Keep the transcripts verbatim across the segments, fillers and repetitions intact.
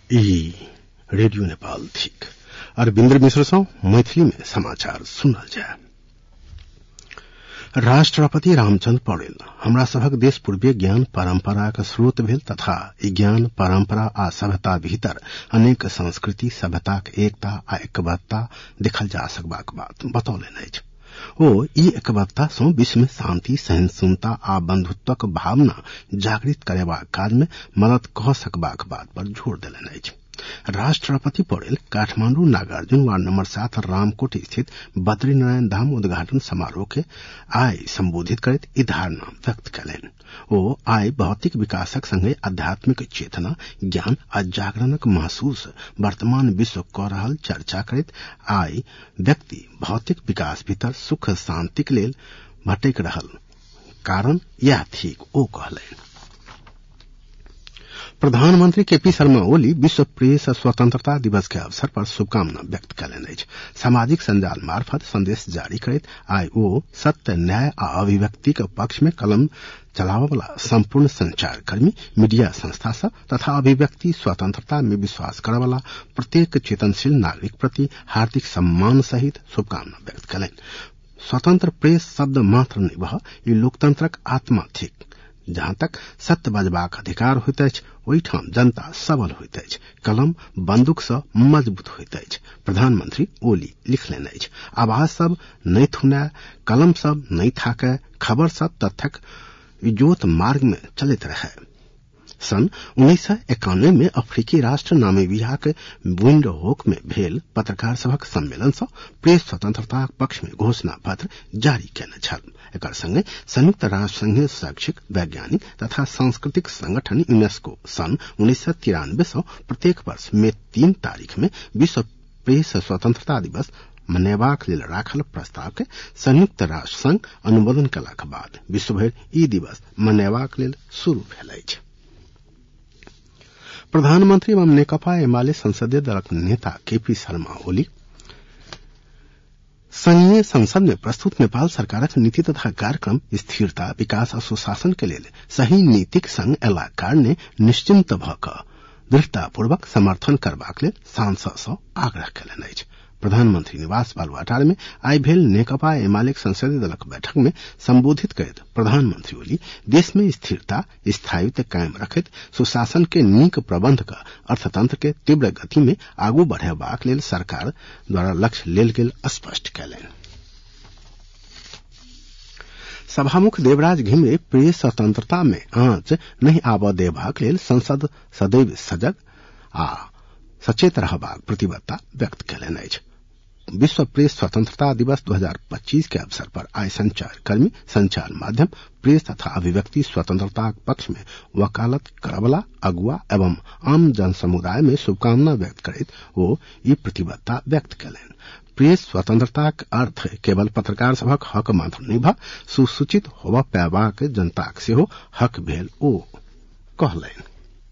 ई रेडियो नेपाल थिक अरविन्द्र मिश्र सौ मैथिली में समाचार सुनल जाय। राष्ट्रपति रामचंद्र पौडेल हमरा सभक देश पूर्वीय ज्ञान परंपराक स्रोत भेल तथा ई ज्ञान परंपरा आ सभ्यता भीतर अनेक संस्कृति सभ्यताक एकता आ एकबद्धता देखल जा सकबाक बात बतौलनि अछि। ओ ई एकबद्धता सँ विश्व में शांति सहिष्णुता आ बंधुत्वक भावना जागृत करेबाक काज में मदद कऽ सकबाक बात पर जोर देलनि अछि। राष्ट्रपति पौडेल काठमांडू नागार्जुन वार्ड नंबर सात रामकोट स्थित बद्रीनारायण धाम उद्घाटन समारोह के आइ संबोधित करैत ई धारणा व्यक्त कयलनि। ओ आइ भौतिक विकासक संगे आध्यात्मिक चेतना ज्ञान आ जागरणक महसूस वर्तमान विश्व कऽ रहल चर्चा करैत आइ व्यक्ति भौतिक विकास भीतर सुख शांतिक लेल भटकि रहल कारण यह थिक ओ कहलनि। प्रधानमंत्री केपी शर्मा ओली विश्व प्रेस स्वतंत्रता दिवस के अवसर पर शुभकामना व्यक्त कयलनि अछि। सामाजिक संजाल मार्फत संदेश जारी करैत आइ ओ सत्य न्याय आ अभिव्यक्तिक पक्ष में कलम चलावला संपूर्ण संचारकर्मी मीडिया संस्था सब तथा अभिव्यक्ति स्वतंत्रता में विश्वास करवला प्रत्येक चेतनशील नागरिक प्रति हार्दिक सम्मान सहित शुभकामना व्यक्त कयलनि। स्वतंत्र प्रेस शब्द मात्र नहि भऽ ई लोकतंत्रक आत्मा थिक। जहाँ तक सत्य बजबाक अधिकार होइत अछि ओहिठाम जनता सबल होइत अछि, कलम बंदूक सँ मजबूत होइत अछि। प्रधानमंत्री ओली लिखलनि अछि, आवाज सब नहि थुनाय, कलम सब नहि थाकय, खबर सब तथ्यक इजोत मार्ग में चलैत रहय। सन उन्नीस सौ इक्यानवे में अफ्रीकी राष्ट्र नामीबिया के विंडहोक में भेल पत्रकार सभक सम्मेलन सँ प्रेस स्वतंत्रता पक्ष में घोषणा पत्र जारी कयने छल। एकर संगे संयुक्त राष्ट्र संघीय शैक्षिक वैज्ञानिक तथा सांस्कृतिक संगठन यूनेस्को सन उन्नीस सौ तिरानवे सौ प्रत्येक वर्ष में तीन तारीख में विश्व प्रेस स्वतंत्रता दिवस मनेबाक लेल राखल प्रस्ताव के संयुक्त राष्ट्र संघ अनुमोदन कयलाक बाद विश्व भरि ई दिवस मनेबाक लेल शुरू भेल अछि। प्रधानमंत्री एवं नेकपा एमाले संसदीय दलक नेता केपी शर्मा ओली संघीय संसद में प्रस्तुत नेपाल सरकारक नीति तथा कार्यक्रम स्थिरता विकास आ सुशासन के लेल सही नीतिक संग अयलाक कारणे निश्चिंत भऽ कऽ दृढ़तापूर्वक समर्थन करबाक लेल सांसद सँ आग्रह कयलनि अछि। प्रधानमंत्री निवास बालुआटार में आइ भेल नेकपा एमालेक संसदीय दलक बैठक में संबोधित करैत प्रधानमंत्री ओली देश में स्थिरता स्थायित्व कायम रखैत सुशासन के नीक प्रबंध क अर्थतंत्र के तीव्र गति में आगू बढ़ेबाक लेल सरकार द्वारा लक्ष्य लेल गेल स्पष्ट कयलनि। सभामुख देवराज घिमिरे प्रेस स्वतंत्रता में आंच नहीं आबऽ देबाक लेल संसद सदैव सजग आ सचेत रहबाक प्रतिबद्धता व्यक्त कयलनि अछि। विश्व प्रेस स्वतंत्रता दिवस दो हजार पच्चीस के अवसर पर आइ संचार कर्मी संचार माध्यम प्रेस तथा अभिव्यक्ति स्वतंत्रता पक्ष में वकालत करवला अगुआ एवं आम जन समुदाय में शुभकामना व्यक्त करैत ओ ई प्रतिबद्धता व्यक्त कयलनि। प्रेस स्वतंत्रताक अर्थ केवल पत्रकार सभक हक मात्र नहि भऽ सुसूचित होबऽ पैबाक जनताक सेहो हक भेल ओ कहलनि।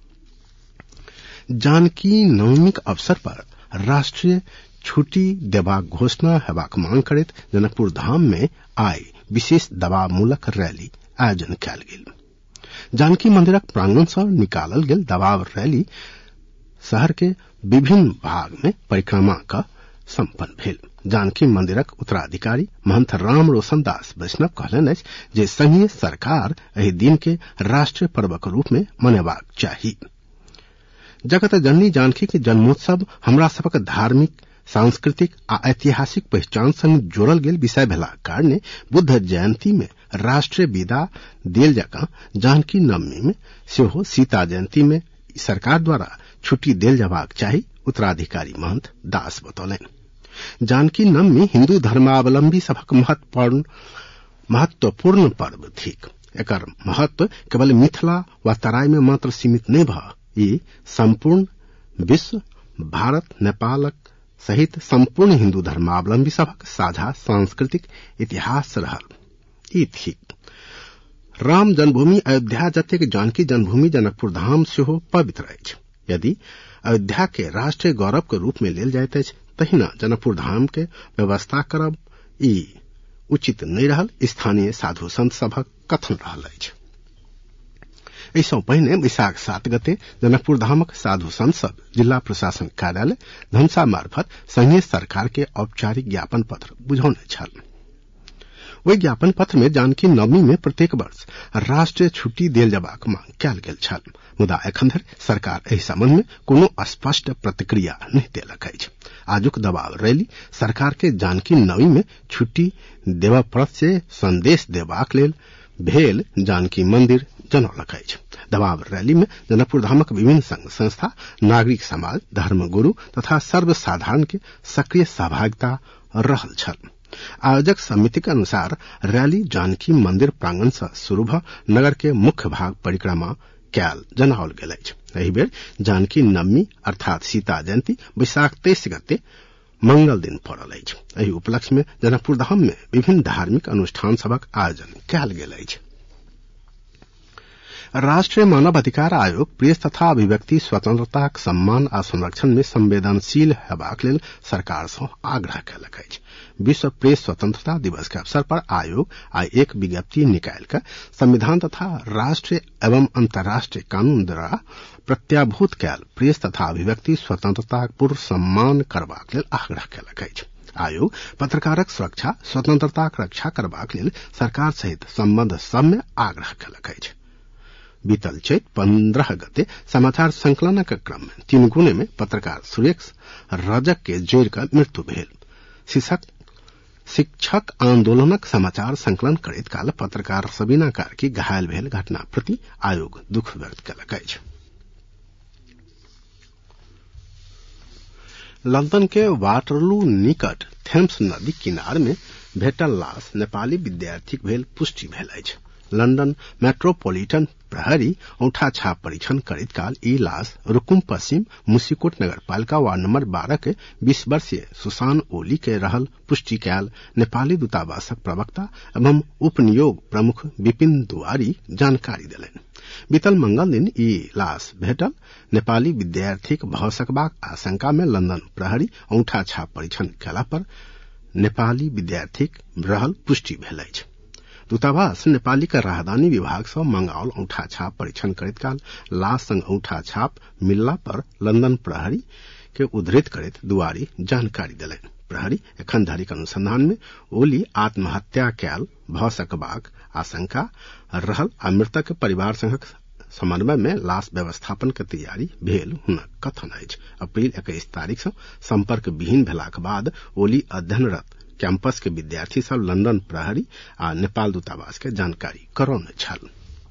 जानकी नवमीक अवसर पर राष्ट्रीय छुट्टी देबाक घोषणा हेबाक मांग करैत जनकपुर धाम में आइ विशेष दबावमूलक रैली आयोजन कयल गेल। जानकी मंदिरक प्रांगण सँ निकालल गेल दबाव रैली शहर के विभिन्न भाग में परिक्रमा क संपन्न भेल। जानकी मंदिरक उत्तराधिकारी महंत राम रोशन दास वैष्णव कहलनि अछि जे संघीय सरकार एहि दिन के राष्ट्रीय पर्वक रूप में मनेबाक चाही। जगत जननी जानकी के जन्मोत्सव हमरा सबक धार्मिक सांस्कृतिक आ ऐतिहासिक पहचान संग जोड़ल गेल विषय भेलाक कारणे बुद्ध जयंती में राष्ट्रीय विदा देल जकां जानकी नवमी में सेहो सीता जयंती में सरकार द्वारा छुट्टी देल जबाक चाही, उत्तराधिकारी महंत दास बतौलनि। जानकी नवमी हिंदू धर्मावलंबी सभक महत्वपूर्ण महत्वपूर्ण पर्व थिक। एकर महत्व केवल मिथिला वा तराई में मात्र सीमित नहीं भऽ ई संपूर्ण विश्व भारत नेपालक सहित संपूर्ण हिंदू धर्मावलंबी सभक साझा सांस्कृतिक इतिहास रहल ई थिक। राम जन्मभूमि अयोध्या जतेक जानकी जन्मभूमि जनकपुर धाम सेहो पवित्र अछि। यदि अयोध्या के राष्ट्रीय गौरव के रूप में लेल जाइत अछि तहिना जनकपुर धाम के व्यवस्था करब ई उचित नहीं रहल स्थानीय साधु संत सभक कथन रहल अछि। ऐसौ पहिने वैशाख सात गते जनकपुर धामक साधु संत सब जिला प्रशासन कार्यालय धनुषा मार्फत संघीय सरकार के औपचारिक ज्ञापन पत्र बुझौने छल। वही ज्ञापन पत्र में जानकी नवमी में प्रत्येक वर्ष राष्ट्रीय छुट्टी देल जबाक मांग कयल गेल छल, मुदा एखन धरि सरकार एहि संबंध में कोनो स्पष्ट प्रतिक्रिया नहीं देलक अछि। आजुक दबाव रैली सरकार के जानकी नवमी में छुट्टी देवा प्रति से संदेश देबाक लेल भेल जानकी मंदिर जनौलक अछि। दबाव रैली में जनकपुर धामक विभिन्न संघ संस्था, नागरिक समाज, धर्मगुरु तथा सर्वसाधारण के सक्रिय सहभागिता रहल छल। आयोजक समिति के अनुसार रैली जानकी मंदिर प्रांगण से शुरू भ नगर के मुख्य भाग परिक्रमा कैल जनाओल गेल अछि। एहि बेर जानकी नवमी अर्थात सीता जयंती वैशाख तेईस गते मंगल दिन पड़ल अछि। एहि उपलक्ष्य में जनकपुर धाम में विभिन्न धार्मिक अनुष्ठान सबक आयोजन कैल गेल अछि। राष्ट्रीय मानवाधिकार आयोग प्रेस तथा अभिव्यक्ति स्वतंत्रताक सम्मान आ संरक्षण में संवेदनशील हेबाक लेल सरकार सँ आग्रह कयलक अछि। विश्व प्रेस स्वतंत्रता दिवस के अवसर पर आयोग आई एक विज्ञप्ति निकाल कर संविधान तथा राष्ट्रीय एवं अंतर्राष्ट्रीय कानून द्वारा प्रत्याभूत कयल प्रेस तथा अभिव्यक्ति स्वतंत्रताक पूर्ण सम्मान करबाक लेल आग्रह कयलक अछि। आयोग पत्रकारक सुरक्षा स्वतंत्रताक रक्षा करबाक लेल सरकार सहित संबंध सब में आग्रह कयलक अछि। बीतल चैत पंद्रह गते समाचार संकलनक क्रम में तीन गुने में पत्रकार सुरेश रजक के जोड़ कर मृत्यु भेल। शिक्षक शिक्षक आंदोलनक समाचार संकलन करैत काल पत्रकार सबीना कार्की घायल भेल घटना प्रति आयोग दुख व्यक्त कयलक अछि। लंदन के वाटरलू निकट थेम्स नदी किनार में भेटल लाश नेपाली विद्यार्थी भेल पुष्टि भेल अछि। लंदन मेट्रोपोलिटन प्रहरी औठा छाप परीक्षण करैत काल ई लाश रुकुम पश्चिम मुसीकोट नगरपालिका वार्ड नंबर बारह के बीस वर्षीय सुसान ओली के रहल पुष्टि कयल नेपाली दूतावासक प्रवक्ता एवं उपनियोग प्रमुख विपिन दुआरी जानकारी देलनि। बीतल मंगल दिन ई लाश भेटल नेपाली विद्यार्थीक भऽ सकबाक आशंका में लंदन प्रहरी औठा छाप परीक्षण कयला पर नेपाली विद्यार्थीक रहल पुष्टि भेल अछि। दूतावास नेपाली का राहदानी विभाग से मंगाओल औठा छाप परीक्षण करैत काल लाश संग औठा छाप मिलला पर लंदन प्रहरी के उद्धृत करैत दुआरी जानकारी देलनि। प्रहरी एखन धरिक अनुसंधान में ओली आत्महत्या कयल भऽ सकबाक आशंका रहल आ मृतक परिवार संगक समन्वय में लाश व्यवस्थापन के तैयारी भेल हुनक कथन अछि। अप्रैल इक्कीस तारीख से संपर्क विहीन भेलाक बाद ओली अध्ययनरत कैंपस के विद्यार्थी सब लंदन प्रहरी आ नेपाल दूतावास के जानकारी करौने छल।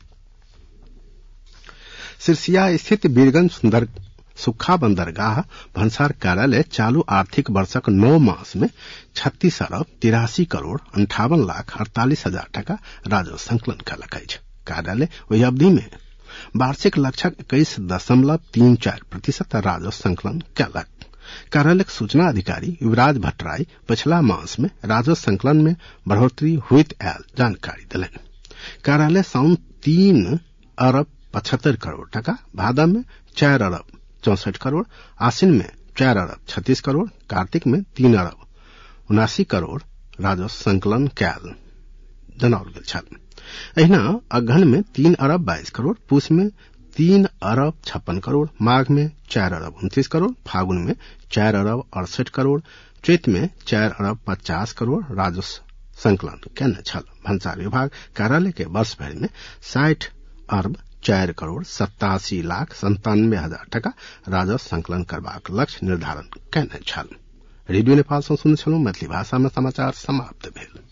सिरसिया स्थित वीरगंज सुंदर सुखा बंदरगाह भन्सार कार्यालय चालू आर्थिक वर्षक नौ मास में छत्तीस अरब तिरासी करोड़ अंठावन लाख अड़तालीस हजार टका राजस्व संकलन कयलक अछि। कार्यालय वही अवधि में वार्षिक लक्ष्यक इक्कीस दशमलव तीन चार प्रतिशत राजस्व संकलन कयलक। कार्यालय सूचना अधिकारी युवराज भट्टराई पिछला मास में राजस्व संकलन में बढ़ोतरी हुईत आयल जानकारी दिलनि। कार्यालय साउन तीन अरब पचहत्तर करोड़ टका, भादव में चार अरब चौसठ करोड़, आश्विन में चार अरब छत्तीस करोड़, कार्तिक में तीन अरब उनासी करोड़ राजस्व संकलन कयल जनाओल गेल छल। एहिना अगहन में तीन अरब बाईस करोड़, पूस में तीन अरब छप्पन करोड़, माघ में चार अरब उनतीस करोड़, फागुन में चार अरब अड़सठ करोड़, चैत में चार अरब पचास करोड़ राजस्व संकलन कयने छल। भन्सार विभाग कार्यालय के वर्ष भर में साठ अरब चार करोड़ सत्तासी लाख संतानवे हजार टका राजस्व संकलन करबाक लक्ष्य निर्धारण कयने छल। रेडियो नेपाल सँ सुनने छलहुँ मैथिली भाषा में समाचार समाप्त भेल।